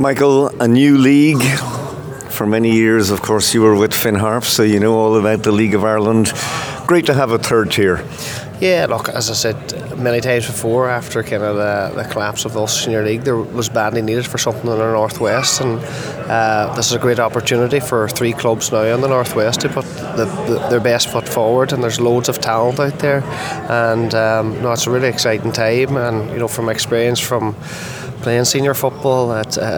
Michael, a new league. For many years, of course, you were with Finn Harp, so you know all about the League of Ireland. Great to have a third tier. Yeah, look, as I said many times before, after kind of the collapse of the Ulster Senior League, there was badly needed for something in the Northwest, and this is a great opportunity for 3 clubs now in the Northwest to put their best foot forward, and there's loads of talent out there, and it's a really exciting time, and from experience from playing senior football,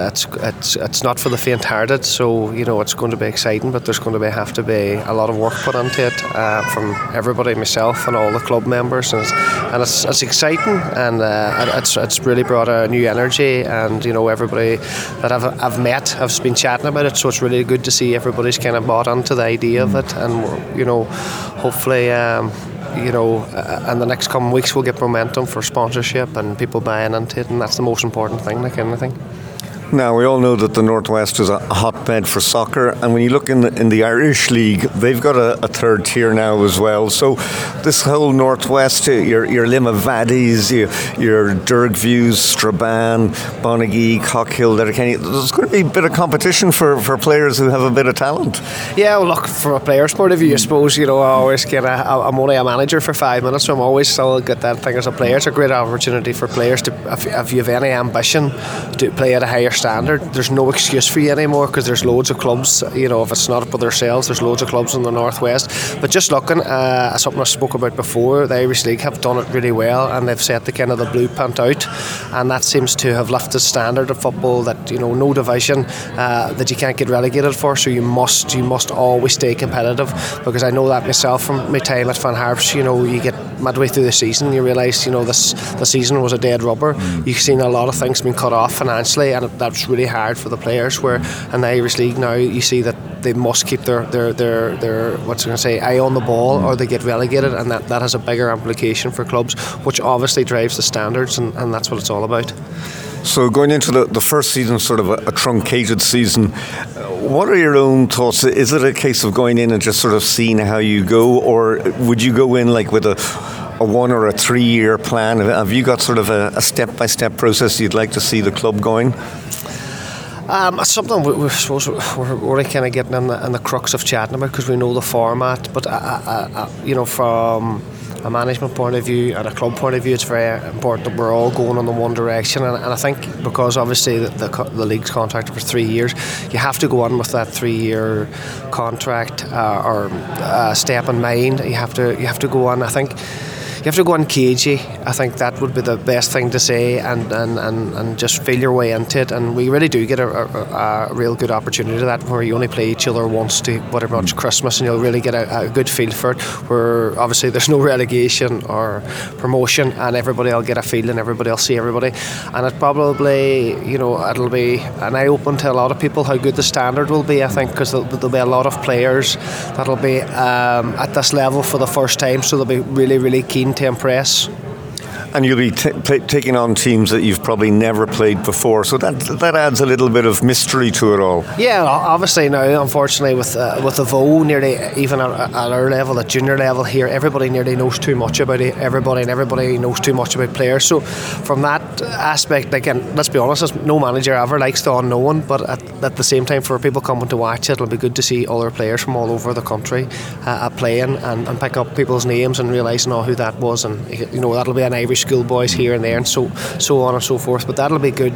it's not for the faint-hearted. So it's going to be exciting, but there's going to have to be a lot of work put into it from everybody, myself and all the club members, and it's exciting, and it's really brought a new energy, and everybody that I've met have been chatting about it. So it's really good to see everybody's kind of bought onto the idea of it, and hopefully. In the next coming weeks we'll get momentum for sponsorship and people buying into it, and that's the most important thing, like anything. Now, we all know that the Northwest is a hotbed for soccer, and when you look in the Irish League, they've got a third tier now as well. So this whole Northwest, your Limavadis, your Dergviews, Strabane, Bonagee, Cockhill, Letterkenny, there's going to be a bit of competition for players who have a bit of talent. Yeah, well, look, from a player's point of view, I suppose, I always I'm only a manager for 5 minutes, so I'm always still get that thing as a player. It's a great opportunity for players to, if you have any ambition to play at a higher standard, there's no excuse for you anymore, because there's loads of clubs. If it's not up with themselves, there's loads of clubs in the Northwest. But just looking at something I spoke about before, the Irish League have done it really well, and they've set the kind of the blueprint out, and that seems to have lifted the standard of football, that no division that you can't get relegated for. So you must always stay competitive, because I know that myself from my time at Finn Harps. You get midway through the season, you realise the season was a dead rubber. You've seen a lot of things being cut off financially, and that's really hard for the players. Where in the Irish League now, you see that they must keep their eye on the ball, or they get relegated, and that has a bigger implication for clubs, which obviously drives the standards, and that's what it's all about. So going into the first season, sort of a truncated season, what are your own thoughts? Is it a case of going in and just sort of seeing how you go, or would you go in like with a 1 or a 3 year plan? Have you got sort of a step-by-step process you'd like to see the club going? Something we suppose we're really kind of getting in the crux of chatting about, because we know the format, but from a management point of view and a club point of view, it's very important that we're all going in the one direction, and I think because obviously the league's contracted for 3 years, you have to go on with that 3 year contract or step in mind. You have to go on. I think you have to go on cagey. I think that would be the best thing to say, and just feel your way into it. And we really do get a real good opportunity to that, where you only play each other once to whatever much Christmas, and you'll really get a good feel for it. Where obviously there's no relegation or promotion, and everybody will get a feel, and everybody will see everybody. And it probably, it'll be an eye open to a lot of people how good the standard will be. I think because there'll be a lot of players that'll be at this level for the first time, so they'll be really, really keen to impress. And you'll be taking on teams that you've probably never played before, so that adds a little bit of mystery to it all. Yeah, obviously now, unfortunately, with the VO, nearly even at our level, at junior level here, everybody nearly knows too much about everybody, and everybody knows too much about players. So from that aspect, again, let's be honest, no manager ever likes the unknown, but at the same time, for people coming to watch it, it'll be good to see other players from all over the country playing, and pick up people's names and realising who that was, and that'll be an Irish schoolboys here and there, and so on and so forth. But that'll be good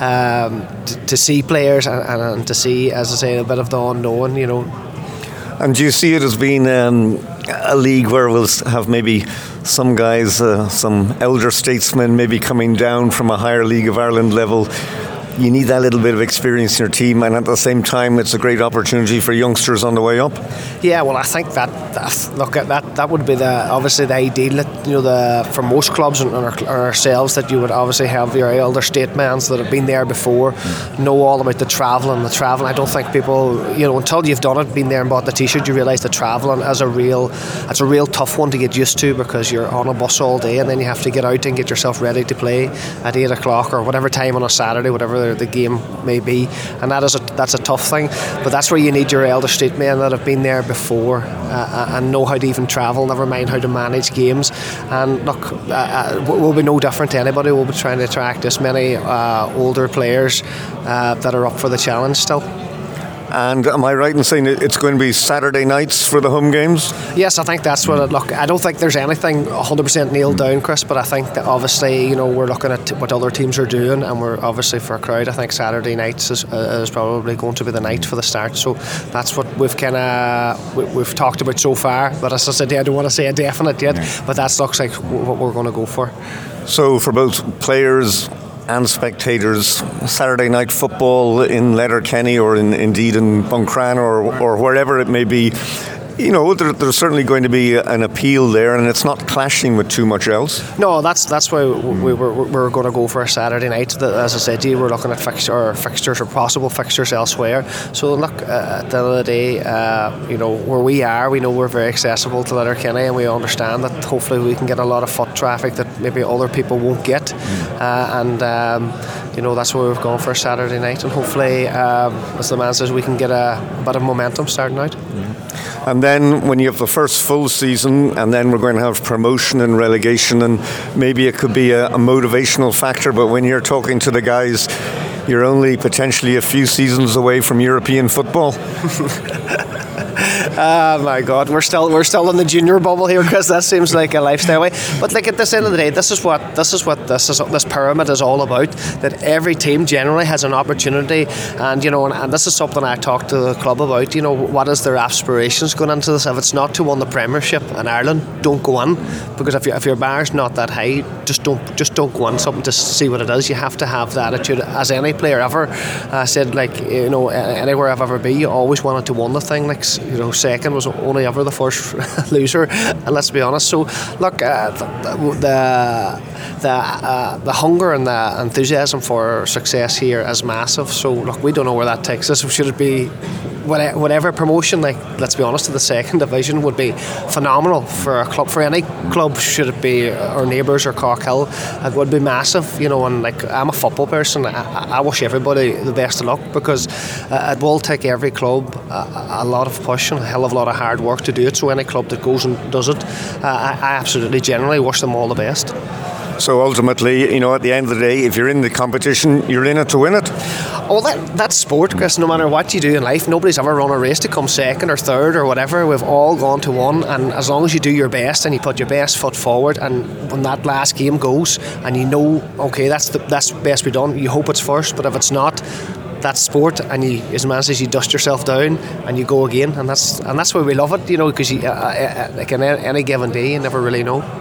to see players and to see, as I say, a bit of the unknown. And do you see it as being a league where we'll have maybe some guys, some elder statesmen maybe coming down from a higher League of Ireland level? You need that little bit of experience in your team, and at the same time it's a great opportunity for youngsters on the way up. Yeah, well, I think that would be obviously the ideal, for most clubs and ourselves, that you would obviously have your elder statesmen that have been there before, know all about the travelling. I don't think people, until you've done it, been there and bought the t-shirt, you realise that travelling is a real tough one to get used to, because you're on a bus all day, and then you have to get out and get yourself ready to play at 8 o'clock or whatever time on a Saturday, whatever whatever the game may be, and that's a tough thing. But that's where you need your elder statesmen that have been there before and know how to even travel, never mind how to manage games. And look, we'll be no different to anybody. We'll be trying to attract as many older players that are up for the challenge still. And am I right in saying it's going to be Saturday nights for the home games? Yes, I think that's what look. I don't think there's anything 100% nailed down, Chris, but I think that obviously, we're looking at what other teams are doing, and we're obviously for a crowd. I think Saturday nights is probably going to be the night for the start. So that's what we've talked about so far. But as I said, I don't want to say a definite yet, but that looks like what we're going to go for. So for both players and spectators, Saturday night football in Letterkenny or indeed in Buncrana or wherever it may be, there's certainly going to be an appeal there, and it's not clashing with too much else. No, that's why we're going to go for a Saturday night. As I said, we're looking at fixtures or possible fixtures elsewhere. So look, at the end of the day, where we are, we know we're very accessible to Letterkenny, and we understand that hopefully we can get a lot of foot traffic that maybe other people won't get. That's why we've gone for a Saturday night, and hopefully, as the man says, we can get a bit of momentum starting out. And then when you have the first full season, and then we're going to have promotion and relegation, and maybe it could be a motivational factor, but when you're talking to the guys, you're only potentially a few seasons away from European football. Oh my God, we're still in the junior bubble here, because that seems like a lifestyle way. But like at this end of the day, this pyramid is all about. That every team generally has an opportunity, and and this is something I talked to the club about. What is their aspirations going into this? If it's not to win the Premiership in Ireland, don't go in, because if your bar's not that high, just don't go in. Something to see what it is. You have to have the attitude, as any player ever said. Anywhere I've ever been, you always wanted to win the thing. Second was only ever the first loser, and let's be honest. So look, the hunger and the enthusiasm for success here is massive. So look, we don't know where that takes us. Should it be whatever promotion? Let's be honest, to the second division would be phenomenal for a club, for any club. Should it be our neighbours or Corkhill, it would be massive. And I'm a football person. I wish everybody the best of luck, because it will take every club a lot of push and a hell of a lot of hard work to do it. So any club that goes and does it, I absolutely generally wish them all the best. So ultimately, at the end of the day, if you're in the competition, you're in it to win it. Oh, that's sport, Chris. No matter what you do in life, nobody's ever run a race to come second or third or whatever. We've all gone to one, and as long as you do your best and you put your best foot forward, and when that last game goes, and okay, that's best be done. You hope it's first, but if it's not, that's sport, and as a man says, you dust yourself down and you go again, and that's why we love it. Because like in any given day, you never really know.